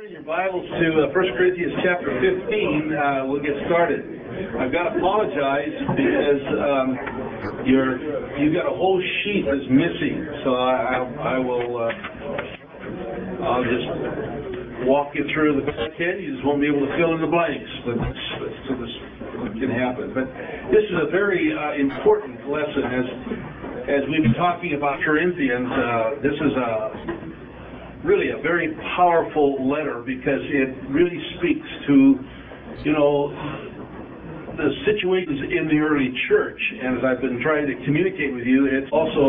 Turn your Bibles to 1 Corinthians chapter 15. We'll get started. I've got to apologize because you've got a whole sheet that's missing. So I'll just walk you through the best I can. You just won't be able to fill in the blanks. But so this can happen. But this is a very important lesson as we've been talking about Corinthians. This is really a very powerful letter because it really speaks to, the situations in the early church. And as I've been trying to communicate with you, it's also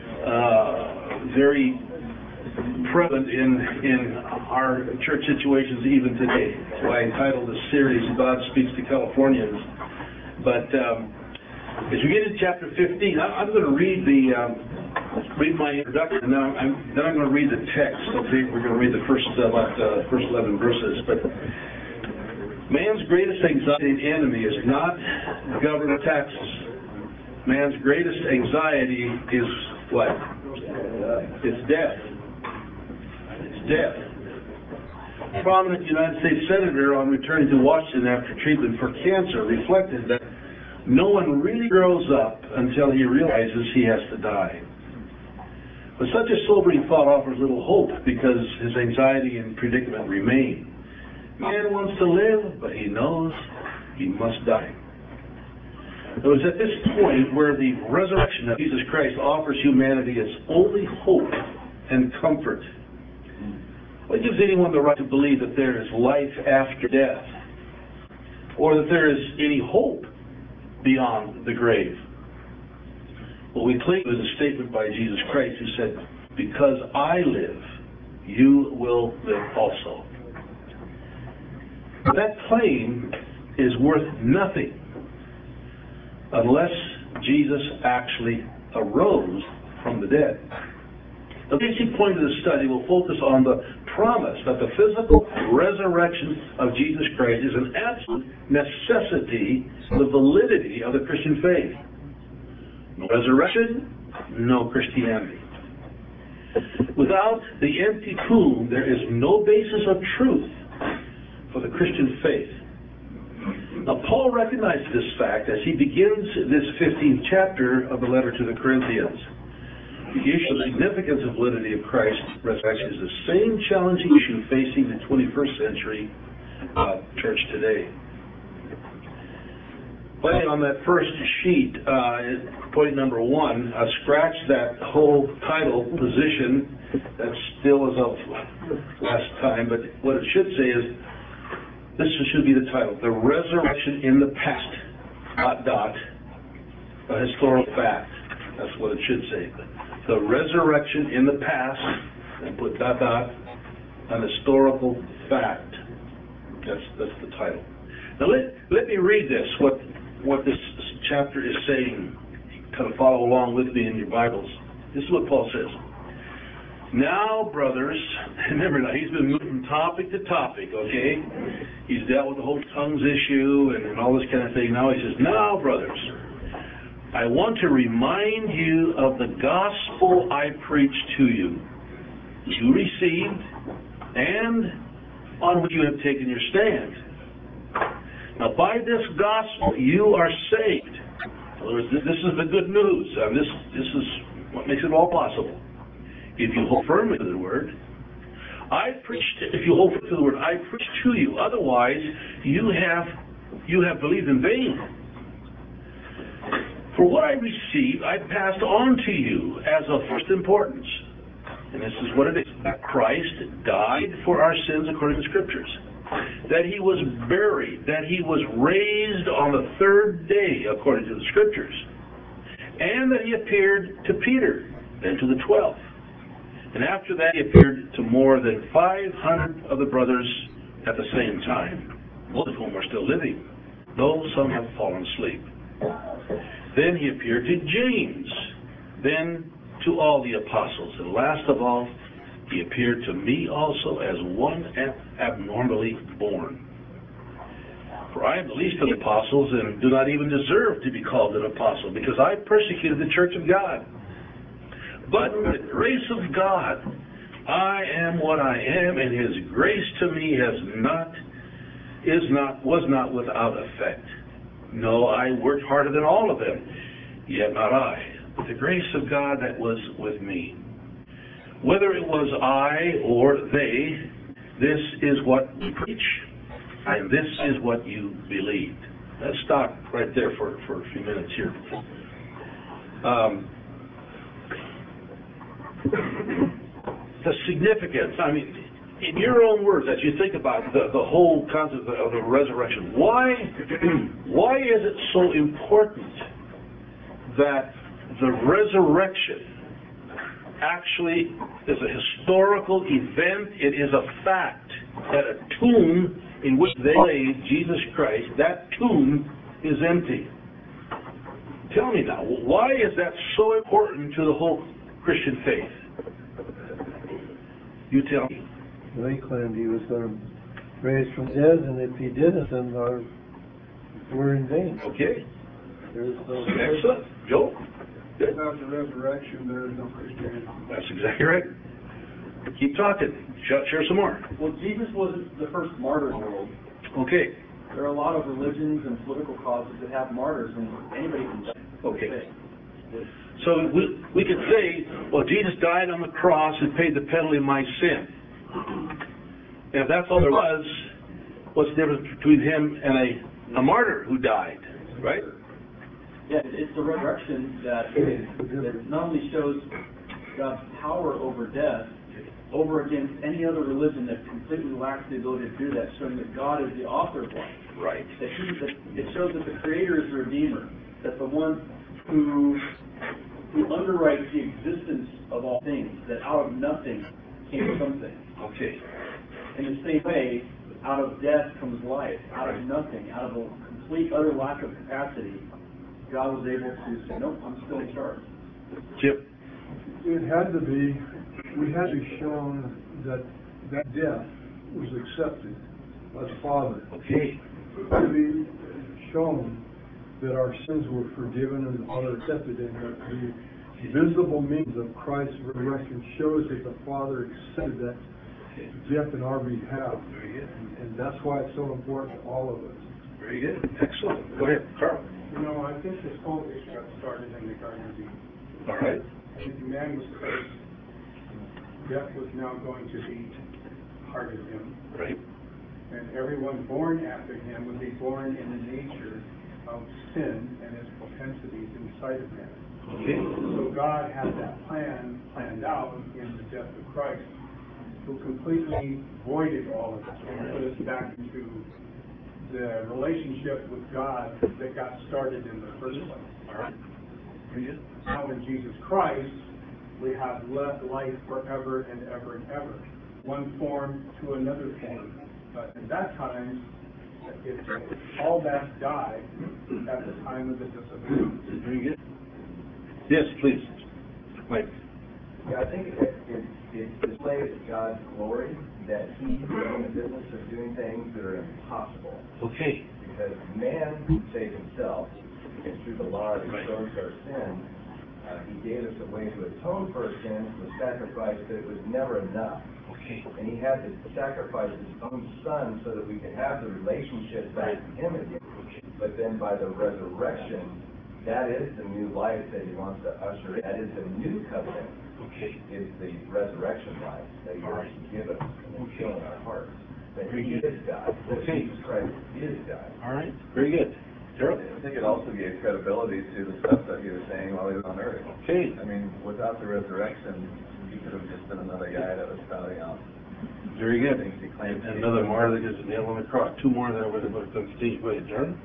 very prevalent in our church situations even today. So I entitled this series, God Speaks to Californians. But as we get into chapter 15, I'm going to read my introduction, and then I'm going to read the text. Okay, we're going to read the first 11 verses. But man's greatest anxiety and enemy is not government taxes. Man's greatest anxiety is what? It's death. It's death. A prominent United States senator, on returning to Washington after treatment for cancer, reflected that no one really grows up until he realizes he has to die. But such a sobering thought offers little hope because his anxiety and predicament remain. Man wants to live, but he knows he must die. It was at this point where the resurrection of Jesus Christ offers humanity its only hope and comfort. What gives anyone the right to believe that there is life after death, or that there is any hope beyond the grave? What we cling to is a statement by Jesus Christ who said, "Because I live, you will live also." That claim is worth nothing unless Jesus actually arose from the dead. The basic point of the study will focus on the promise that the physical resurrection of Jesus Christ is an absolute necessity for the validity of the Christian faith. No resurrection, no Christianity. Without the empty tomb, there is no basis of truth for the Christian faith. Now, Paul recognized this fact as he begins this 15th chapter of the letter to the Corinthians. The issue of the significance and validity of Christ's resurrection is the same challenging issue facing the 21st century church today. Playing on that first sheet, point number 1, scratch that whole title position. That still is of last time, but what it should say is, this should be the title, The Resurrection in the Past, ... a historical fact. That's what it should say. The resurrection in the past, and put ... an historical fact. That's the title. Now let me read this, what this chapter is saying. Kind of follow along with me in your Bibles. This is what Paul says. Now, brothers, remember now, he's been moving from topic to topic, okay? He's dealt with the whole tongues issue and all this kind of thing. Now he says, now, brothers, I want to remind you of the gospel I preached to you. You received, and on which you have taken your stand. Now, by this gospel, you are saved. In other words, this is the good news. This is what makes it all possible. If you hold firmly to the word, if you hold firmly to the word, I preached to you. Otherwise, you have believed in vain. For what I received, I passed on to you as of first importance. And this is what it is. That Christ died for our sins according to the Scriptures. That he was buried. That he was raised on the third day according to the Scriptures. And that he appeared to Peter, then to the 12. And after that he appeared to more than 500 of the brothers at the same time, most of whom are still living, though some have fallen asleep. Then he appeared to James, then to all the apostles, and last of all, he appeared to me also as one abnormally born. For I am the least of the apostles and do not even deserve to be called an apostle, because I persecuted the church of God. But the grace of God I am what I am, and His grace to me was not without effect. No, I worked harder than all of them, yet not I, but the grace of God that was with me. Whether it was I or they, this is what we preach, and this is what you believed. Let's stop right there for a few minutes here. The significance, I mean, in your own words, as you think about the whole concept of the resurrection, why is it so important that the resurrection actually is a historical event? It is a fact that a tomb in which they laid Jesus Christ, that tomb is empty. Tell me now, why is that so important to the whole Christian faith? You tell me. They claimed he was going to raise from the dead, and if he didn't, then we're in vain. Okay. There's no Excellent. Joe? Good. Without the resurrection, there is no Christianity. That's exactly right. Keep talking. Share some more. Well, Jesus wasn't the first martyr in the world. Okay. There are a lot of religions and political causes that have martyrs, and anybody can die. Okay. So we could say, well, Jesus died on the cross and paid the penalty of my sin. And if that's all there was, what's the difference between him and a martyr who died, right? Yeah, it's the resurrection that not only shows God's power over death, over against any other religion that completely lacks the ability to do that, showing that God is the author of life. Right. It shows that the Creator is the Redeemer, that the one who underwrites the existence of all things, that out of nothing came something. Okay. In the same way, out of death comes life. Out of nothing, out of a complete, utter lack of capacity, God was able to say, nope, I'm still in charge. Chip? It had to be, we had to be shown that death was accepted by the Father. Okay. It had to be shown that our sins were forgiven and the Father accepted it. The visible means of Christ's resurrection shows that the Father accepted that death in our behalf. Very good. And that's why it's so important to all of us. Very good. Excellent. Go ahead, Carl. You know, I think this whole issue got started in the Garden of Eden. All right. When man was cursed, death was now going to be part of him. Right. And everyone born after him would be born in the nature of sin and its propensities inside of man. Okay. So God had that planned out in the death of Christ, who completely voided all of this and put us back into the relationship with God that got started in the first place. All right. Very good. Now in Jesus Christ, we have life forever and ever and ever, one form to another form. But at that time, all that died at the time of the disobedience. Very good. Yes, please. Mike. Yeah, I think it displays God's glory that He's in the business of doing things that are impossible. Okay. Because man can save himself, and through the law that restores our sin, He gave us a way to atone for our sins with sacrifice, but it was never enough. Okay. And He had to sacrifice His own Son so that we could have the relationship back to Him again. But then by the resurrection, that is the new life that He wants to usher in. That is the new covenant. Okay. Is the resurrection life that He wants to give us and instill in our hearts. That Very He good. is God. That Okay. Jesus Christ is God. All right. Very good. Gerald? I think it also gave credibility to the stuff that he was saying while he was on earth. Okay. I mean, without the resurrection, he could have just been another guy that was spouting out Very good. things he claimed to be. Another martyr that gets a nail on the cross. Two more that I would have done. Steve, go ahead, Jordan.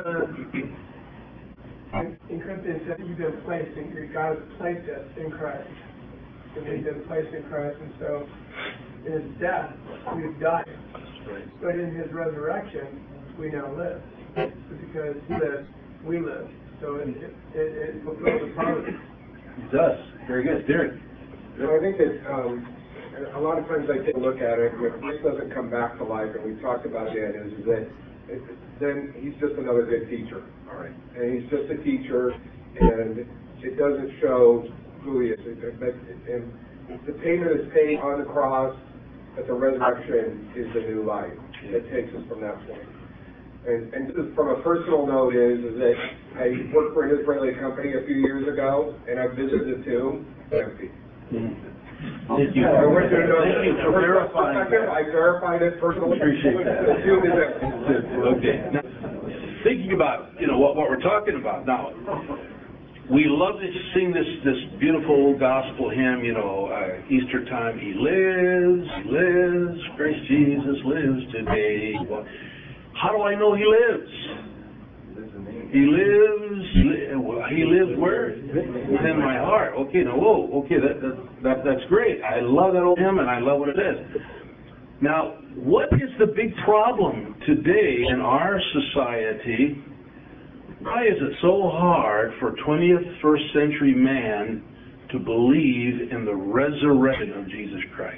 In Corinthians, that you've been placed in, God has placed us in Christ. And we've been placed in Christ, and so in His death, we've died. Right. But in His resurrection, we now live. Because He lives, we live. So it fulfills the promise. It does. Very good. Derek. So I think that a lot of times I take a look at it, when Christ doesn't come back to life, and we've talked about that, is that then He's just another good teacher. All right. And He's just a teacher, and it doesn't show who He is. And the payment is paid on the cross, but the resurrection is the new life that takes us from that point. And this is from a personal note is that I worked for an Israeli company a few years ago, and I visited the tomb, empty. Thank you. I went to Thank you for verifying that. I verified it personally. Appreciate that. The tomb is empty. Okay. Now, thinking about, what we're talking about now, we love to sing this beautiful gospel hymn, Easter time. He lives, Christ Jesus lives today. Well, how do I know He lives? He lives where? Within my heart. Okay, now, okay, that's great. I love that old hymn, and I love what it says. Now, what is the big problem today in our society? Why is it so hard for 21st century man to believe in the resurrection of Jesus Christ?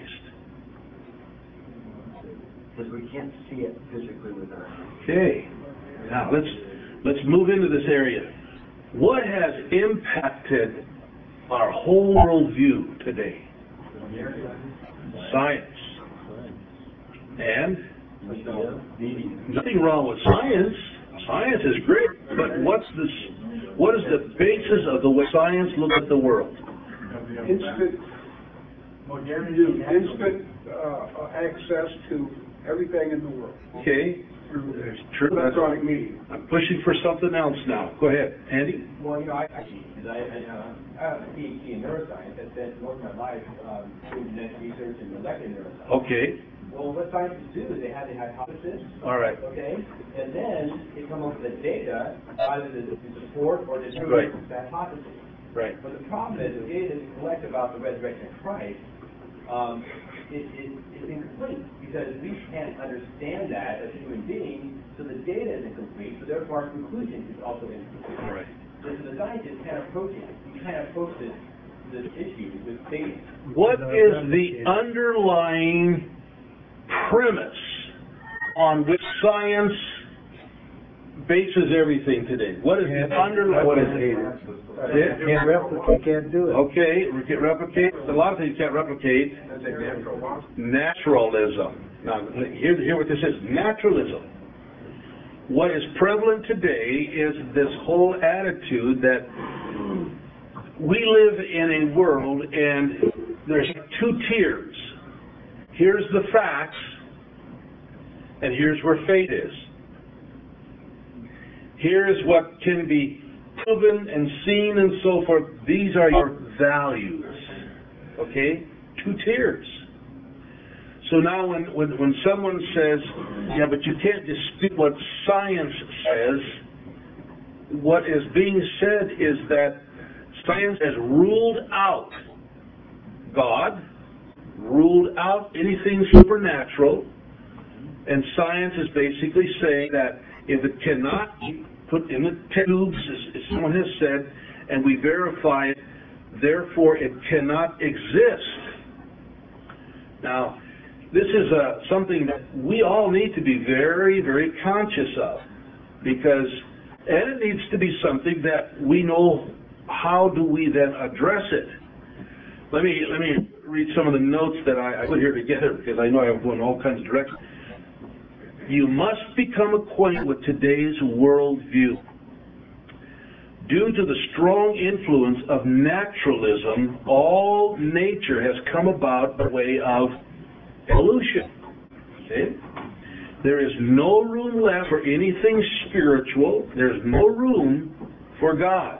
Because we can't see it physically with our eyes. Okay. Now, let's move into this area. What has impacted our whole worldview today? Science. And? Nothing wrong with science. Science is great, but what is the basis of the way science looks at the world? Instant access to everything in the world. Okay. Through True. electronic media. I'm pushing for something else now. Go ahead, Andy. Well, I have a PhD in neuroscience. I spent most of my life doing genetic research and molecular neuroscience. Okay. Well, what scientists do is they have the hypothesis. All right. Okay. And then they come up with the data either to support or disprove Right. the hypothesis. Right. But the problem is the data that we collect about the resurrection of Christ is incomplete because we can't understand that as human beings, so the data is incomplete, so therefore our conclusion is also incomplete. All right. So the scientists can't approach it. You can't approach this issue with data. What is the underlying premise on which science bases everything today? What is the underlying? What is data? Can't replicate, can't do it. Okay, we can replicate. A lot of things you can't replicate. Naturalism. Now, hear what this is. Naturalism. What is prevalent today is this whole attitude that we live in a world and there's two tiers. Here's the facts, and here's where faith is. Here's what can be proven and seen and so forth. These are your values. Okay? Two tiers. So now when someone says, yeah, but you can't dispute what science says, what is being said is that science has ruled out God, ruled out anything supernatural, and science is basically saying that if it cannot be put in the tubes, as someone has said, and we verify it, therefore it cannot exist. Now, this is something that we all need to be very, very conscious of, because, and it needs to be something that we know how do we then address it. Let me read some of the notes that I put here together, because I know I'm going all kinds of directions. You must become acquainted with today's worldview. Due to the strong influence of naturalism, all nature has come about by way of evolution. Okay? There is no room left for anything spiritual. There's no room for God.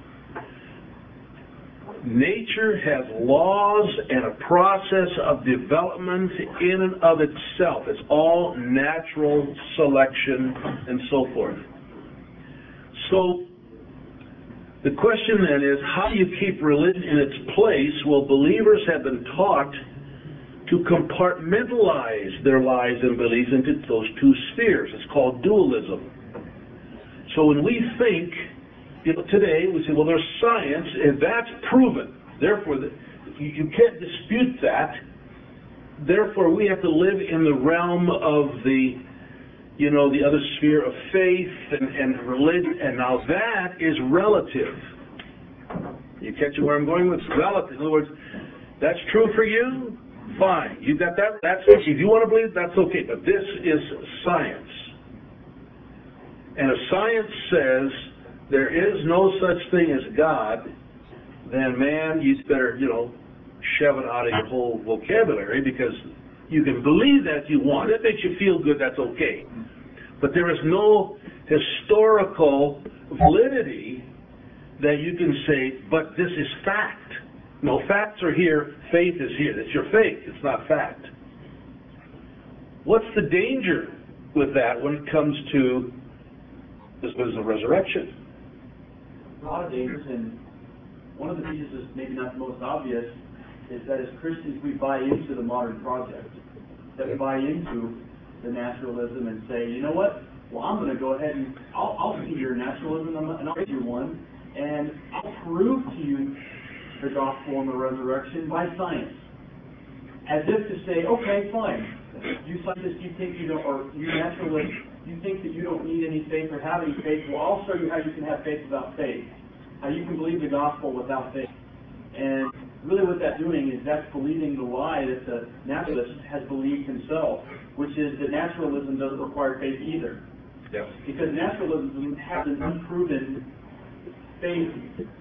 Nature has laws and a process of development in and of itself. It's all natural selection and so forth. So, the question then is, how do you keep religion in its place? Well, believers have been taught to compartmentalize their lives and beliefs into those two spheres. It's called dualism. So when we think, today we say, well, there's science, and that's proven. Therefore, you can't dispute that. Therefore, we have to live in the realm of the other sphere of faith and religion, and now that is relative. You catch where I'm going with relative? In other words, That's true for you? Fine. You got that? That's, if you want to believe, that's okay. But this is science. And if science says there is no such thing as God, then man, you better, shove it out of your whole vocabulary, because you can believe that if you want. That makes you feel good, that's okay. But there is no historical validity that you can say, but this is fact. No, facts are here, faith is here. It's your faith, it's not fact. What's the danger with that when it comes to this was the resurrection? A lot of dangers, and one of the dangers is maybe not the most obvious, is that as Christians we buy into the modern project. That we buy into the naturalism and say, you know what? Well, I'm going to go ahead and I'll see your naturalism and I'll give you one, and I'll prove to you the gospel and the resurrection by science. As if to say, okay, fine. You scientists, you think you don't, or you naturalists, you think that you don't need any faith or have any faith. Well, I'll show you how you can have faith without faith. How you can believe the gospel without faith. And really what that's doing is that's believing the lie that the naturalist has believed himself, which is that naturalism doesn't require faith either. Yes. Because naturalism has an unproven faith,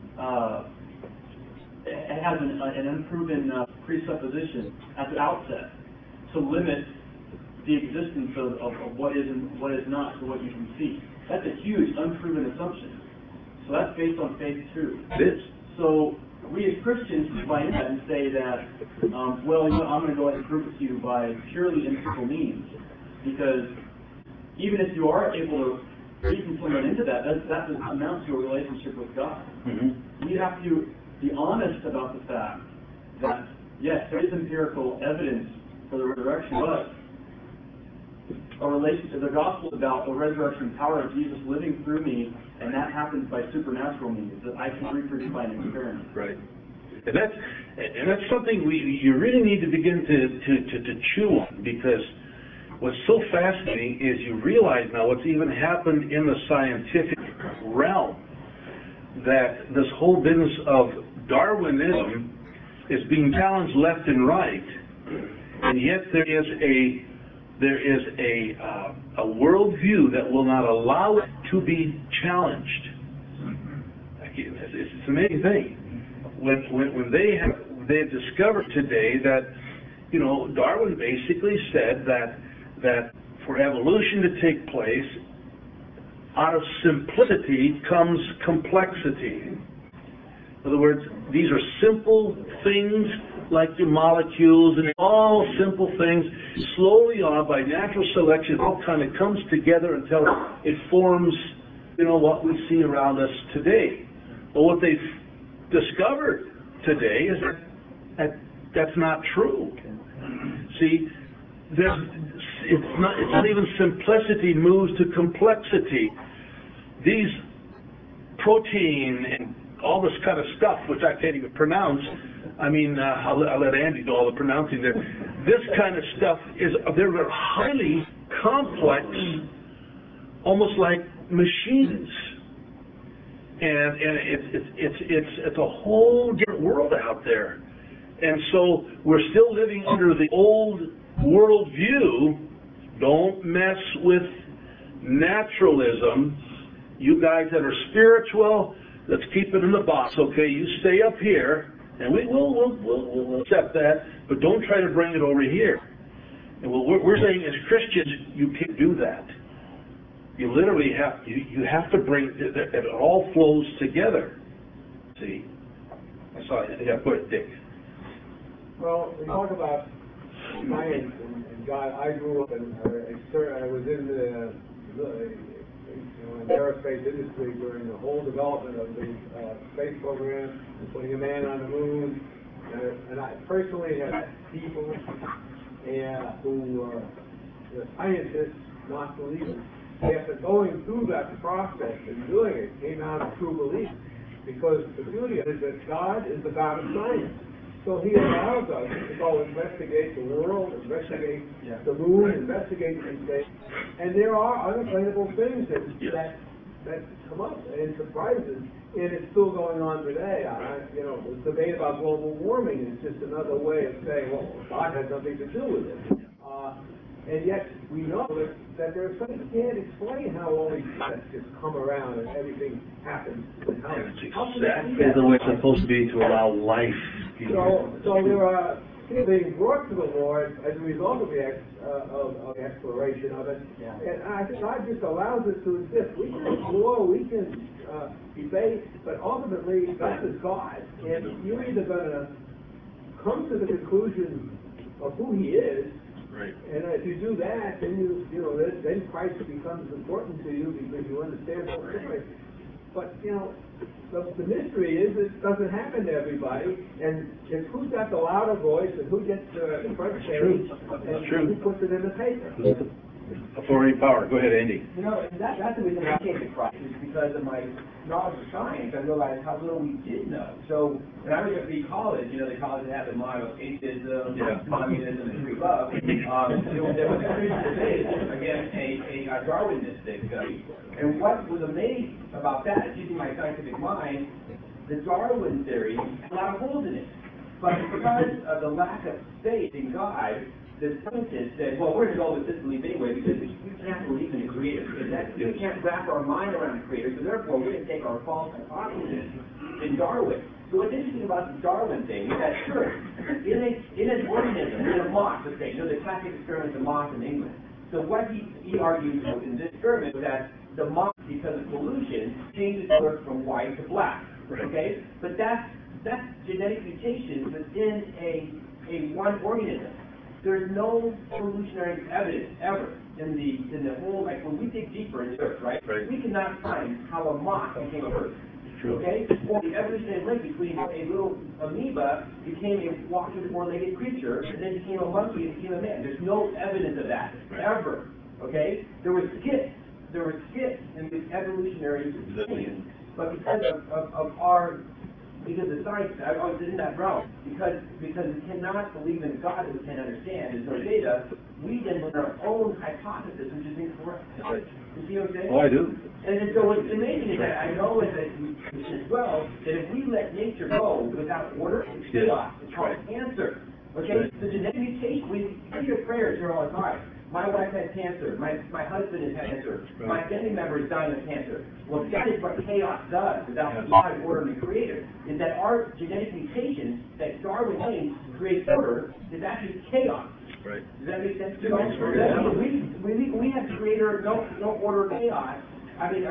it has an unproven presupposition at the outset to limit the existence of what is and what is not to what you can see. That's a huge unproven assumption. So that's based on faith too. It is. So we as Christians buy into that and say that, I'm going to go ahead and prove it to you by purely empirical means. Because even if you are able to reason someone into that doesn't amount to a relationship with God. Mm-hmm. You have to be honest about the fact that, yes, there is empirical evidence for the resurrection, but a relationship, the gospel is about the resurrection power of Jesus living through me, and that happens by supernatural means that I can reproduce by an experiment. Right. And that's something you really need to begin to chew on, because what's so fascinating is you realize now what's even happened in the scientific realm, that this whole business of Darwinism is being challenged left and right, and yet there is a worldview that will not allow it to be challenged. It's an amazing thing. When they have discovered today that, Darwin basically said that for evolution to take place, out of simplicity comes complexity. In other words, these are simple things like your molecules, and all simple things. Slowly on, by natural selection, it all kind of comes together until it forms, what we see around us today. But what they've discovered today is that that's not true. See, it's not even simplicity moves to complexity. These protein and all this kind of stuff, which I can't even pronounce. I'll let Andy do all the pronouncing there. This kind of stuff they're highly complex, almost like machines, and it's a whole different world out there. And so we're still living under the old world view. Don't mess with naturalism. You guys that are spiritual, let's keep it in the box, okay? You stay up here, and we'll accept that, but don't try to bring it over here. And we're saying as Christians, you can't do that. You literally have to bring it all flows together. See? I saw it. Yeah, go ahead, Dick. Well, we talk about science and God. I grew up and I was in the aerospace industry during the whole development of the space program, putting a man on the moon, and I personally have met people who were scientists, not believers. After going through that process and doing it, came out of true belief, because the beauty of it is that God is the God of science. So He allows us to go investigate the world, investigate the moon, investigate these things. And there are unexplainable things that that's come up, and it surprises, and it's still going on today. The debate about global warming is just another way of saying, well, God has nothing to do with it. And yet, we know that there are some who can't explain how all these events just come around and everything happens. How can that be? It's the way it's supposed to be to allow life. So there are things being brought to the Lord as a result of the exploration of it. Yeah. And I think God just allows us to exist. We can explore, we can debate, but ultimately, God is God. And you're either going to come to the conclusion of who He is. Right. And if you do that, then then Christ becomes important to you because you understand the story. But the mystery is it doesn't happen to everybody, and it's who's got the louder voice and who gets the front page and who puts it in the paper. Authority, power. Go ahead, Andy. That's the reason I came to Christ, is because of my knowledge of science. I realized how little we did know. So when I was at the college, the college that had the motto atheism, communism, and free love, there was a Christian debate against a Darwinistic. And what was amazing about that, using my scientific mind, the Darwin theory had a lot of holes in it. But because of the lack of faith in God, the scientists said, well, we're going to go with this belief anyway because we can't believe in the Creator. We can't wrap our mind around the Creator, so therefore we're going to take our false hypothesis in Darwin. So what's interesting about the Darwin thing is that, sure, in an organism, in a moth, let's say, the classic experiment of the moth in England. So what he argues in this experiment is that the moth, because of pollution, changes color from white to black. Right. Okay? But that's genetic mutation within a one organism. There's no evolutionary evidence ever in the whole, like when we dig deeper into Earth, right? We cannot find how a moth became a bird. True. Okay? Or the evolutionary link between a little amoeba became a walking four-legged creature, and then became a monkey and became a man. There's no evidence of that ever. Okay? There were skits in the evolutionary chain, but because because the science, I was in that realm, because we cannot believe in God that we can't understand, there's no data, we then put our own hypothesis, which is incorrect. You see what I'm saying? Oh, I do. And so what's amazing is that I know as well, that if we let nature go without order, it's chaos. It's called cancer. Okay? The genetic mutation, we do your prayers here all the time. My wife had cancer. My husband has cancer. My family member is dying of cancer. Well, that is what chaos does without God, order, and the Creator. Is that our genetic mutations that Darwin claims create order is actually chaos. Right. Does that make sense to you? We have Creator, no order, chaos. I mean,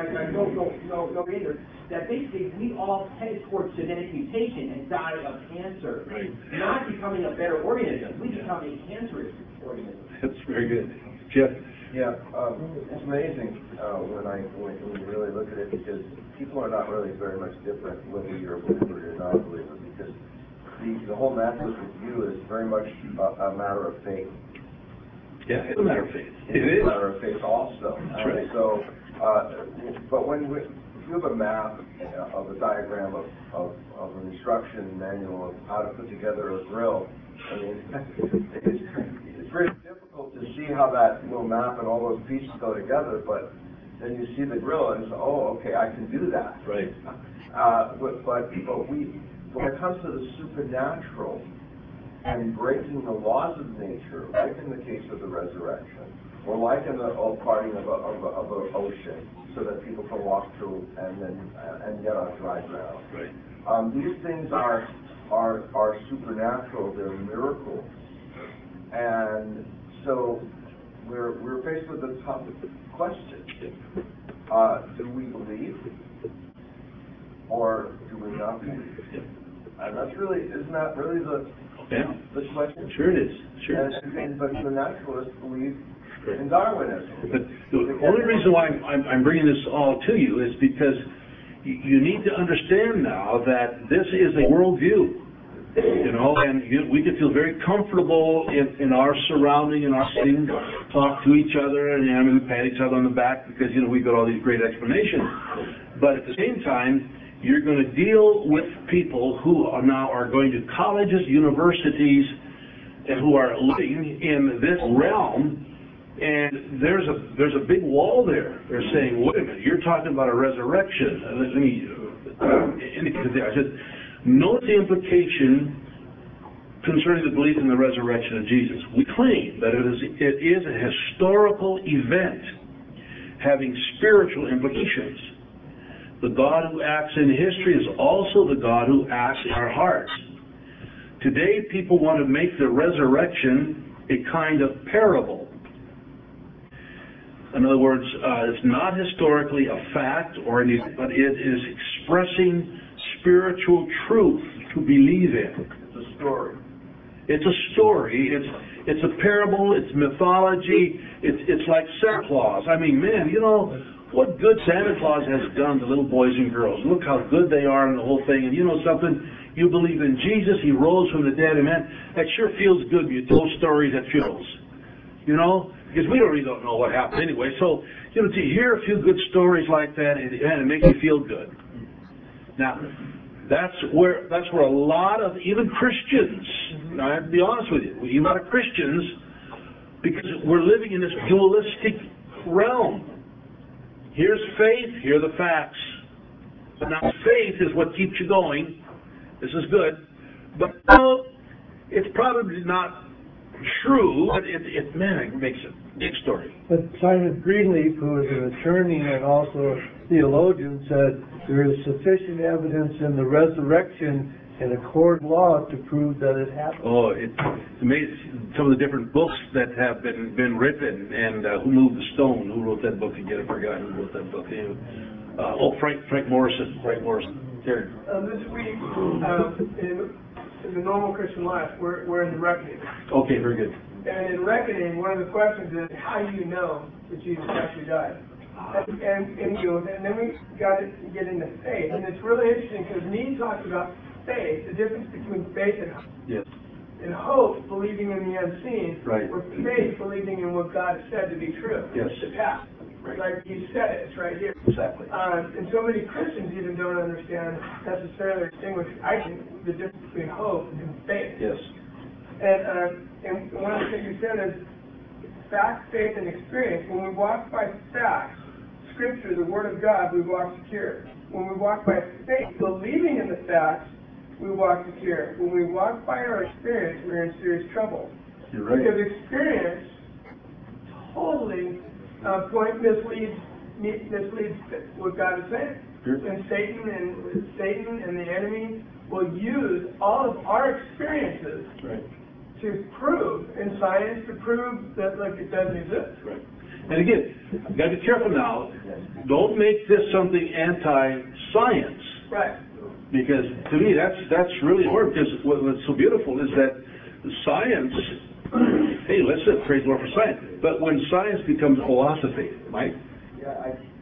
no Creator. That basically we all head towards genetic mutation and die of cancer. Right. Not becoming a better organism. We become a cancerous organism. That's very good. Jeff? Yeah, it's amazing when you really look at it, because people are not really very much different whether you're a believer or not a believer, because the whole naturalistic view is very much a matter of faith. Yeah, it's a matter of faith. It is a matter of faith also. That's right. So, but if you have a map of a diagram of an instruction manual of how to put together a grill, I mean, it's very difficult to see how that little map and all those pieces go together, but then you see the grill and it's, oh, okay, I can do that. Right. But when it comes to the supernatural and breaking the laws of nature, like in the case of the resurrection, or like in the parting of an ocean, so that people can walk through and get on dry ground. Right. These things are supernatural. They're miracles. And so we're faced with a tough question. Do we believe or do we not believe? And isn't that really the question? Sure it is. Sure. But the naturalists believe in Darwinism. But the only reason why I'm bringing this all to you is because you need to understand now that this is a worldview. And we can feel very comfortable in our surrounding, in our setting, talk to each other, and we pat each other on the back because, we've got all these great explanations. But at the same time, you're going to deal with people who are going to colleges, universities, and who are living in this realm And there's a big wall there. They're saying, wait a minute, you're talking about a resurrection. Let me indicate there. I said, note the implication concerning the belief in the resurrection of Jesus. We claim that it is a historical event having spiritual implications. The God who acts in history is also the God who acts in our hearts. Today, people want to make the resurrection a kind of parable. In other words, it's not historically a fact or anything, but it is expressing spiritual truth to believe in. It's a story. It's a story. It's a parable. It's mythology. It's like Santa Claus. I mean, man, you know what good Santa Claus has done to little boys and girls. Look how good they are and the whole thing. And you know something? You believe in Jesus. He rose from the dead. And man, that sure feels good when you tell stories at funerals. You know? Because we really don't know what happened anyway. So, you know, to hear a few good stories like that, it makes you feel good. Now, that's where a lot of even Christians, I have to be honest with you, even a lot of Christians, because we're living in this dualistic realm. Here's faith, here are the facts. Now, faith is what keeps you going. This is good. But no, it's probably not true, but it makes a big story. But Simon Greenleaf, who is an attorney and also a theologian, said there is sufficient evidence in the resurrection in a court of law to prove that it happened. Oh, it's amazing. Some of the different books that have been written, and Who Moved the Stone? Who wrote that book again? I forgot who wrote that book. Frank Morrison. Frank Morrison. Terry. This week, in the normal Christian life, we're in the reckoning. Okay, very good. And in reckoning, one of the questions is, how do you know that Jesus actually died? And then we got to get into faith. And it's really interesting because Meade talks about faith, the difference between faith and hope. Yes. And hope, believing in the unseen, right. Or faith, believing in what God has said to be true. Yes. To pass. Right. Like you said it, it's right here. Exactly. And so many Christians even don't understand necessarily distinguish, I think, the difference between hope and faith. Yes. And one of the things you said is fact, faith, and experience. When we walk by facts, Scripture, the Word of God, we walk secure. When we walk by faith, believing in the facts, we walk secure. When we walk by our experience, we're in serious trouble. You're right. Because experience totally misleads what God is saying. And Satan and the enemy will use all of our experiences to prove, in science, to prove that it doesn't exist. Right. And again, you got to be careful now. Don't make this something anti-science. Right. Because to me, that's really important. Because what's so beautiful is that science. Hey, listen, praise the Lord for science. But when science becomes philosophy, Mike. Yeah,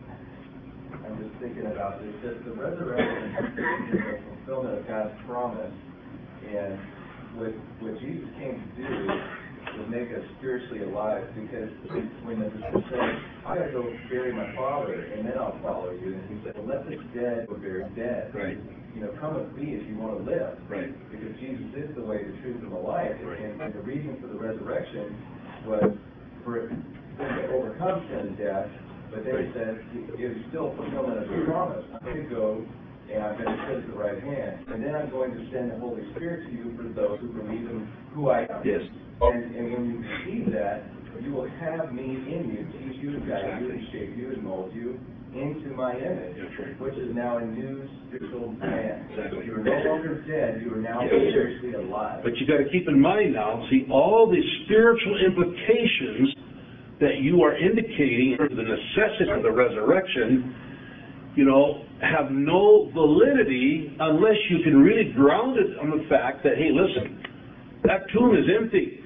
I'm just thinking about this. That the resurrection is a fulfillment of God's promise, and what Jesus came to do was make us spiritually alive. Because when the disciples said, "I got to go bury my father, and then I'll follow you," and he said, "Well, let the dead go bury dead." Right. You know, come with me if you want to live. Right. Because Jesus is the way, the truth, and the life. Right. And the reason for the resurrection was for it to overcome sin and death. But then he said, it was still fulfillment of the promise. I'm going to go, and I'm going to sit at the right hand. And then I'm going to send the Holy Spirit to you for those who believe in who I am. Yes. And when you receive that, you will have me in you, teach you, guide you, and shape you, and mold you into my image, which is now a new spiritual man. Exactly. You are no longer dead, you are now spiritually alive. But you got to keep in mind now, see, all the spiritual implications that you are indicating for the necessity of the resurrection, have no validity unless you can really ground it on the fact that, hey, listen, that tomb is empty.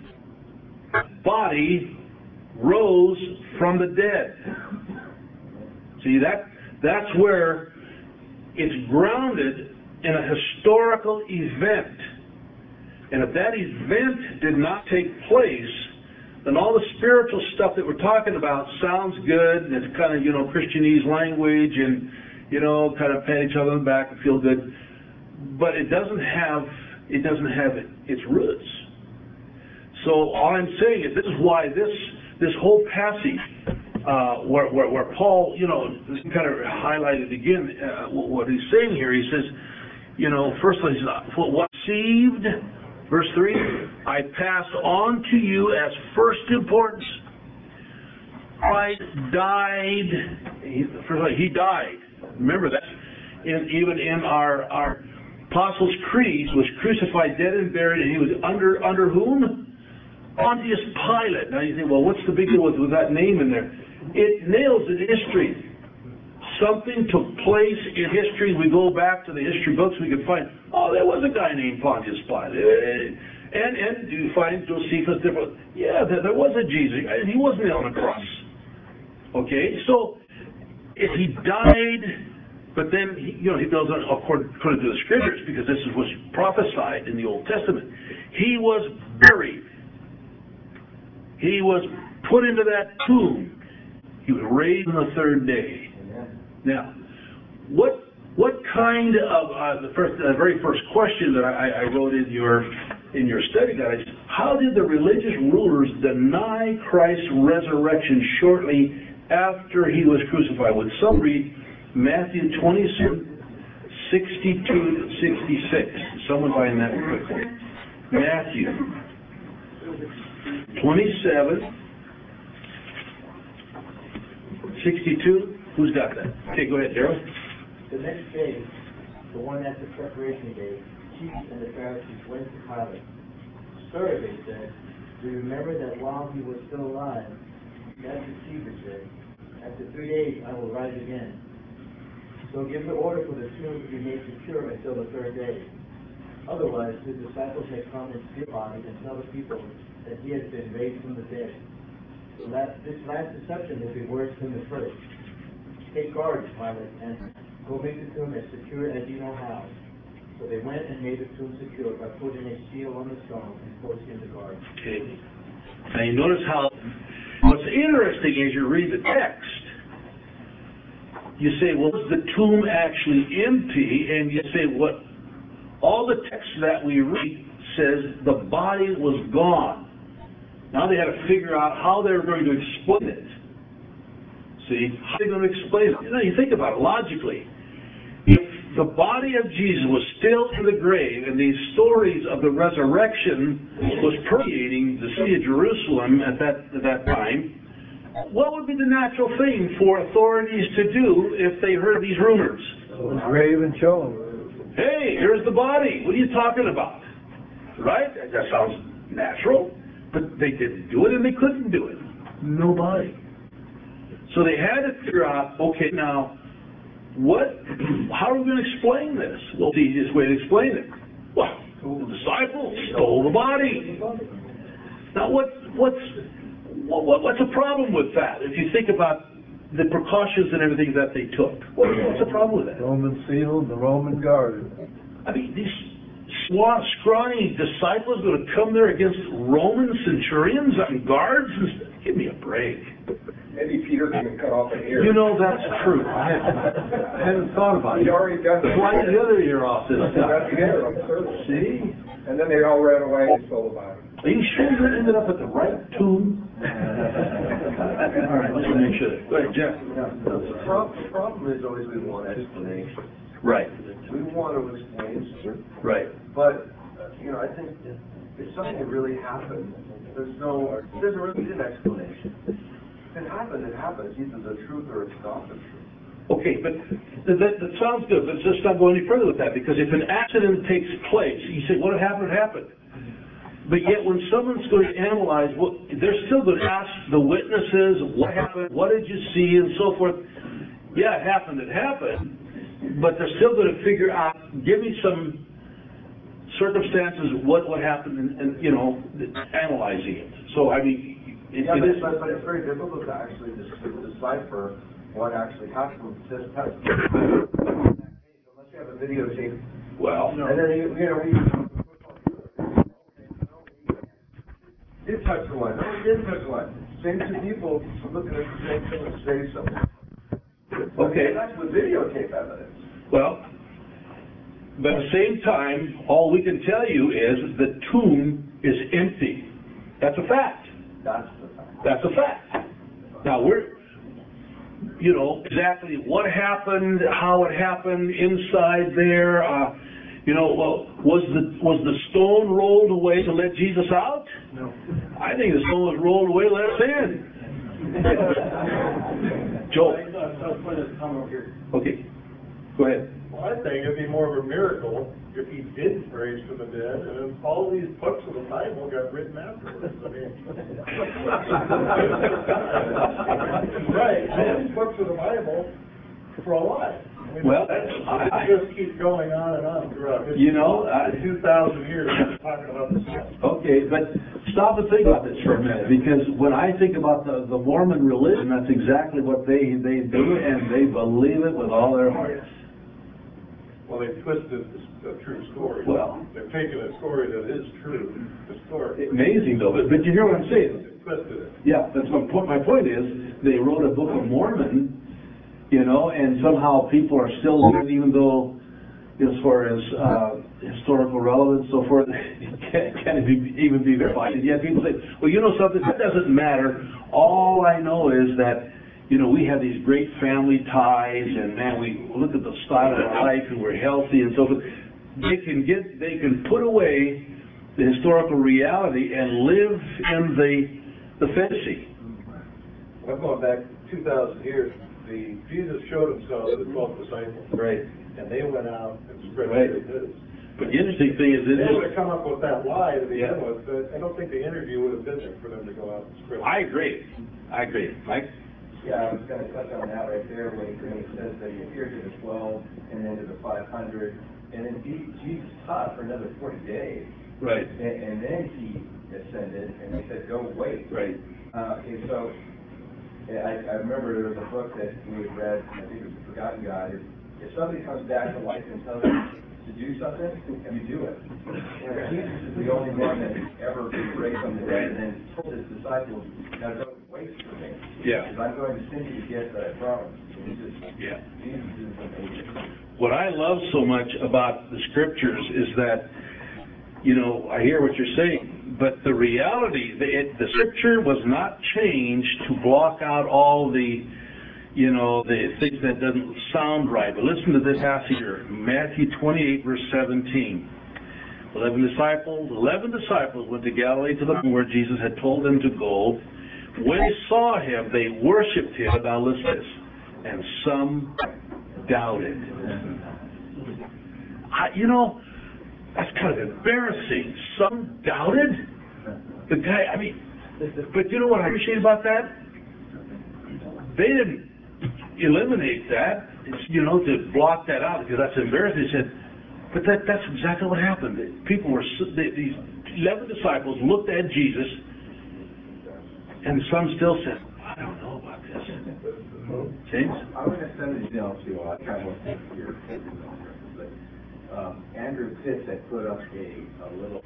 Body rose from the dead. See, that's where it's grounded in a historical event. And if that event did not take place, then all the spiritual stuff that we're talking about sounds good, and it's kind of, Christianese language, and, kind of pat each other on the back and feel good. But it doesn't have its roots. So all I'm saying is this is why this this whole passage, where Paul, this kind of highlighted again, what he's saying here. He says, first of all, he says, what received, verse 3, I passed on to you as first importance. Christ died. He died. Remember that. Even in our Apostles' Creed, was crucified, dead, and buried, and he was under whom? Pontius Pilate. Now you think, well, what's the big deal with that name in there? It nails it in history. Something took place in history. We go back to the history books, we can find, there was a guy named Pontius Pilate. And you find Josephus, there was a Jesus. He wasn't on the cross. Okay, so if he died, but then he goes on according to the scriptures, because this is what's prophesied in the Old Testament. He was buried. He was put into that tomb. He was raised on the third day. Now, what kind of the very first question that I wrote in your study guide is, how did the religious rulers deny Christ's resurrection shortly after he was crucified? Would some read Matthew 27, 62 to 66? Someone find that quickly. Matthew 27, 62. Who's got that? Okay, go ahead, Darrell. The next day, the one after preparation day, chiefs and the Pharisees went to Pilate. Sir, they said, we remember that while he was still alive, as the chief said, after 3 days I will rise again. So give the order for the tomb to be made secure until the third day. Otherwise, his disciples may come and steal bodies and tell the people that he has been raised from the dead. So this last deception will be worse than the first. Take guard, Pilate, and go make the tomb as secure as you know how. So they went and made the tomb secure by putting a seal on the stone and posting the guard. Okay. Now you notice how what's interesting is you read the text. You say, well, is the tomb actually empty? And you say, what? All the text that we read says the body was gone. Now they had to figure out how they were going to explain it. See, how are they going to explain it? You think about it logically. If the body of Jesus was still in the grave and these stories of the resurrection was permeating the city of Jerusalem at that time, what would be the natural thing for authorities to do if they heard these rumors? The grave and show them. Hey, here's the body. What are you talking about? Right? That sounds natural. But they didn't do it and they couldn't do it. No body. So they had to figure out, okay, now, how are we going to explain this? Well, the easiest way to explain it. Well, the disciples stole the body. Now, what's the problem with that? If you think about the precautions and everything that they took, what's the problem with that? Roman seal, the Roman guard. I mean, these scrawny disciples going to come there against Roman centurions and guards? Give me a break. Maybe Peter can cut off an ear. That's true. I hadn't thought about it. He'd already done it. Slide the other ear off this Got guy. together on the surface. See? And then they all ran away and stole the body. Are you sure you ended up at the right tomb? All right, let's make sure. Go ahead, Jeff. The problem is always we want explanation. Right. We want to explain, Right. but I think if something really happened, there doesn't really need an explanation. If it happened, it happened. It's either the truth or it's not the truth. Okay, but that sounds good, but just not go any further with that, because if an accident takes place, you say, what happened? It happened. But yet when someone's going to analyze, they're still going to ask the witnesses, what happened, what did you see, and so forth. Yeah, it happened, but they're still going to figure out, give me some circumstances, what happened, and analyzing it. So, I mean, but it's very difficult to actually decipher what actually happened with this testimony. Unless you have a videotape. Well, and then we did touch the line. No, we didn't touch the line. Same two people looking at the same thing and say something. Okay. That's the videotape evidence. Well, but at the same time, all we can tell you is the tomb is empty. That's a fact. That's the fact. That's a fact. Now exactly what happened, how it happened inside there. Well, was the stone rolled away to let Jesus out? No. I think the stone was rolled away to let us in. Joe. Okay. Go ahead. Well, I think it'd be more of a miracle if he did raise from the dead, and then all these books of the Bible got written afterwards. I mean, right? All these books of the Bible for a while. I mean, Well, it just keeps going on and on throughout history. 2,000 years talking about this stuff. Okay, but stop and think about this for a minute, because when I think about the Mormon religion, that's exactly what they do, and they believe it with all their hearts. Well, they've twisted the true story. Well, they've taken a story that is true, the story. Amazing, though. But you hear what I'm saying? They've twisted it. Yeah, that's my point is, they wrote a Book of Mormon, and somehow people are still living, even though, as far as historical relevance, so forth, it can't even be verified. And yet people say, well, something, that doesn't matter. All I know is that, we have these great family ties, and man, we look at the style of our life, and we're healthy, and so forth. They can put away the historical reality and live in the fantasy. Well, going back 2,000 years, Jesus showed himself to the 12 disciples. Right. And they went out and spread the news. But the interesting thing is, they would have come up with that lie to begin with, but I don't think the interview would have been there for them to go out and spread it. I agree. Mike? Yeah, I was going to touch on that right there when he says that he appeared to the 12 and then to the 500, and then Jesus taught for another 40 days. Right. And then he ascended, and he said, go wait. Right. Okay, so I remember there was a book that we had read, I think it was The Forgotten God. If somebody comes back to life and tells you to do something, you do it. Jesus is the only one that ever raised from the dead and then told his disciples, now don't wait for me. Yeah. Because I'm going to send you the gift that I promised. Jesus is amazing. What I love so much about the scriptures is that, I hear what you're saying, but the reality, the scripture was not changed to block out all the things that doesn't sound right. But listen to this passage here, Matthew 28, verse 17. 11 disciples went to Galilee to the mountain where Jesus had told them to go. When they saw him, they worshipped him. Now listen to this. And some doubted. That's kind of embarrassing. Some doubted? The guy, but you know what I appreciate about that? They didn't eliminate that, to block that out, because that's embarrassing. They said, but that's exactly what happened. These 11 disciples looked at Jesus, and some still said, I don't know about this. James? I want to send an email to I kind of want to hear but Andrew Pitts had put up a little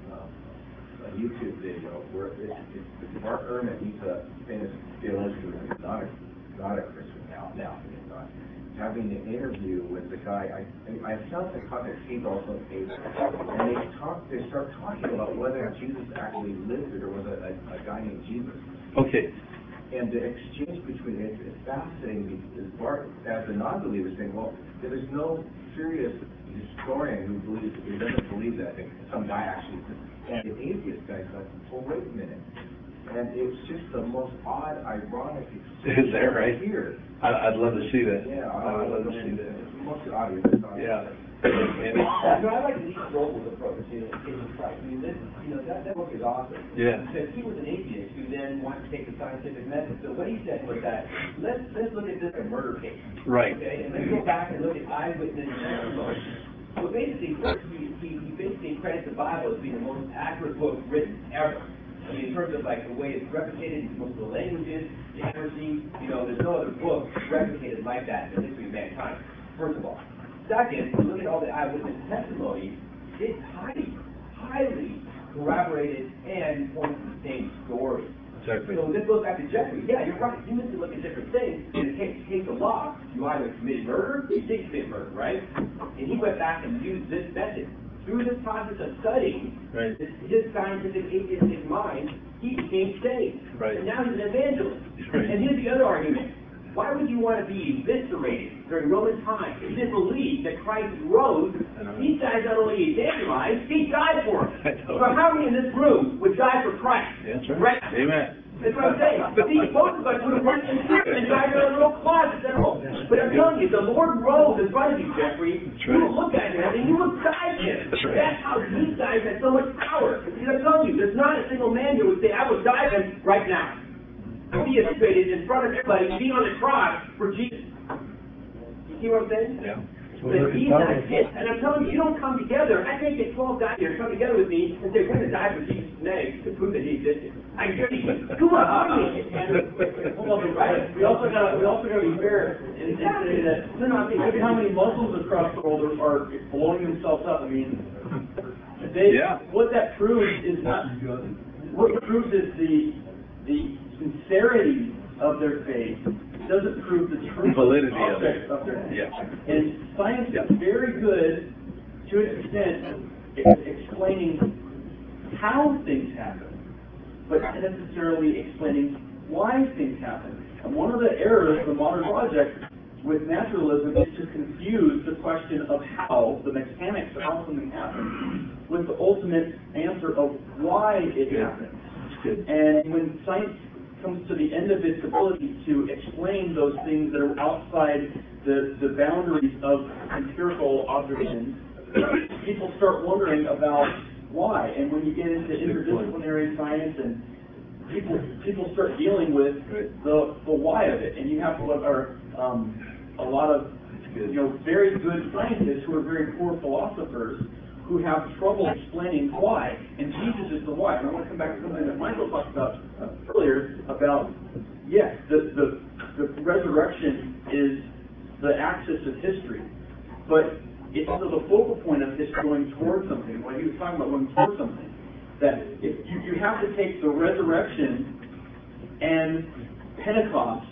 a YouTube video where it's Mark Ehrman, he's a famous theologian who's not a Christian now having an interview with the guy. I felt the context, he's also a pastor, and they start talking about whether Jesus actually lived it or was a guy named Jesus. Okay. And the exchange between it is fascinating because Bart, as a non-believer, is saying, well, there's no serious historian who doesn't believe that some guy actually, and the atheist guy's like, well, wait a minute. And it's just the most odd, ironic experience. Is that right? Here. I'd love to see that. Yeah, I'd love to see that. It's mostly audio. Yeah. I like the Robles approach in Christ. That book is awesome. Yeah. Because he was an atheist who then wanted to take the scientific method. So what he said was that let's look at this as a murder case. Right. Okay, and let's go back and look at eyewitness testimony. So basically, first he basically credits the Bible as being the most accurate book written ever. In terms of the way it's replicated in multiple languages, the accuracy, there's no other book replicated like that in the history of mankind. First of all. Second, if you look at all the eyewitness testimony, it's highly corroborated and points to the same story. Exactly. So this goes back to Jeffrey. Yeah, you're right. You need to look at different things. In the case of law, you either committed murder or you didn't commit murder, right? And he went back and used this method through this process of studying Right. his scientific, atheistic mind, he became saved. Right. And now he's an evangelist. Right. And here's the other argument. Why would you want to be eviscerated during Roman times if you didn't believe that Christ rose? These guys not only evangelized, he died for us. So how many in this room would die for Christ? That's right. Amen. That's what I'm saying. See, most of us would have worked in prison and died in a little closet at home. But I'm telling you, the Lord rose in front of you, Jeffrey. You would look at him and you would die him. That's right. That's how these guys had so much power. See, I'm telling you, there's not a single man who would say, I would die him right now. Be eviscerated in front of everybody, being on the cross for Jesus. You see what I'm saying? Yeah. But he's not it. And I'm telling you, you don't come together. I can't get 12 guys here to come together with me and say, we're going to die for Jesus' name to prove that he existed. I guarantee you. Come on, We also got to be fair and say that look at how many Muslims across the world are blowing themselves up. I mean, what that proves is not. What it proves is the sincerity of their faith. It doesn't prove the truth Validity of their faith. Yeah. And science is very good to an extent explaining how things happen, but not necessarily explaining why things happen. And one of the errors of the modern project with naturalism is to confuse the question of how, the mechanics of how something happens, with the ultimate answer of why it happens. And when science comes to the end of its ability to explain those things that are outside the boundaries of empirical observation, people start wondering about why. And when you get into interdisciplinary science and people start dealing with the why of it, and you have a lot of very good scientists who are very poor philosophers who have trouble explaining why, and Jesus is the why. And I want to come back to something that Michael talked about earlier about, yes, the resurrection is the axis of history, but it's also the focal point of history going towards something. When he was talking about going towards something, that if you have to take the resurrection and Pentecost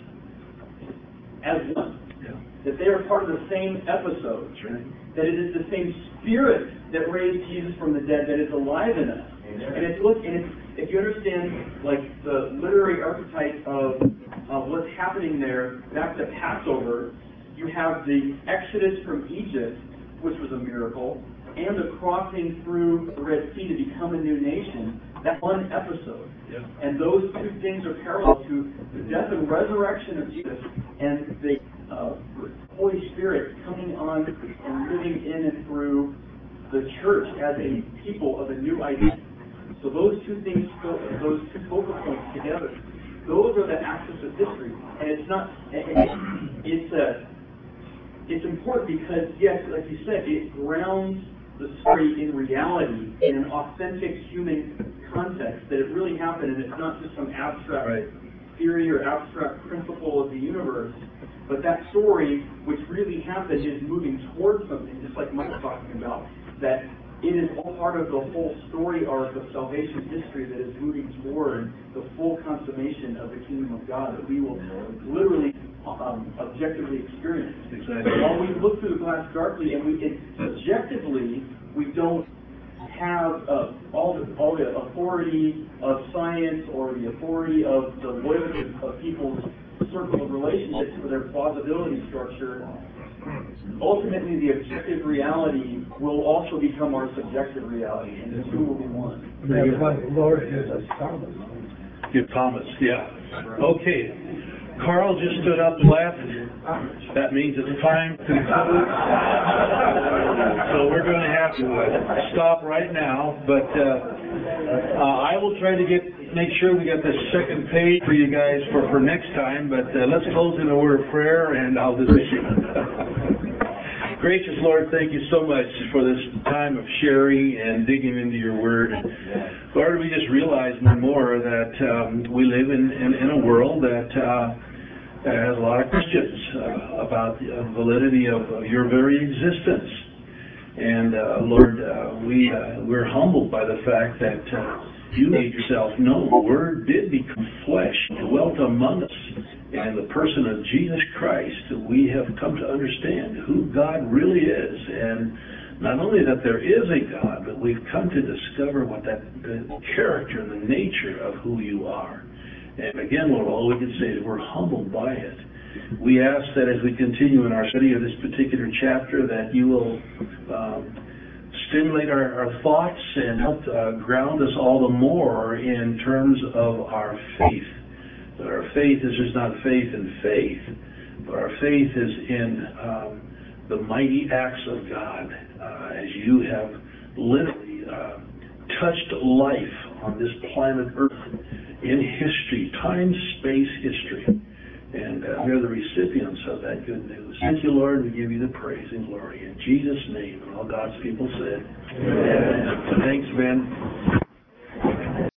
as one, that they are part of the same episode, that it is the same Spirit that raised Jesus from the dead that is alive in us. And if you understand like the literary archetype of what's happening there back to Passover, you have the Exodus from Egypt, which was a miracle, and the crossing through the Red Sea to become a new nation. That's one episode. Yeah. And those two things are parallel to the death and resurrection of Jesus and the Holy Spirit coming on and living in and through the church as a people of a new identity. So those two things, those two focal points together, those are the axis of history. And it's not, it's important because, yes, like you said, it grounds the story in reality, in an authentic human context, that it really happened, and it's not just some abstract theory or abstract principle of the universe, but that story, which really happened, is moving towards something, just like Mike was talking about, that it is all part of the whole story arc of salvation history that is moving toward the full consummation of the kingdom of God that we will literally objectively experience. Exactly. While we look through the glass darkly and subjectively we don't have all the authority of science or the authority of the loyalty of people's circle of relationships for their plausibility structure. Ultimately, the objective reality will also become our subjective reality, and the two will be one. Lord gives us Thomas. Give Thomas, yeah. Okay. Carl just stood up and left. That means it's time to conclude. So we're going to have to stop right now, but I will try to make sure we get this second page for you guys for next time, but let's close in a word of prayer and I'll dismiss you. Gracious Lord, thank you so much for this time of sharing and digging into your word. Lord, we just realize more and more that we live in a world that has a lot of questions about the validity of your very existence. And Lord, we're humbled by the fact that you made yourself known. The Word did become flesh, dwelt among us. And in the person of Jesus Christ, we have come to understand who God really is and not only that there is a God, but we've come to discover what the character and the nature of who you are. And again, Lord, all we can say is we're humbled by it. We ask that as we continue in our study of this particular chapter, that you will stimulate our thoughts and help ground us all the more in terms of our faith. That our faith is just not faith in faith, but our faith is in the mighty acts of God as you have literally touched life on this planet Earth in history, time, space, history. And we are the recipients of that good news. Thank you, Lord. We give you the praise and glory. In Jesus' name, and all God's people said, Amen. Thanks, Ben.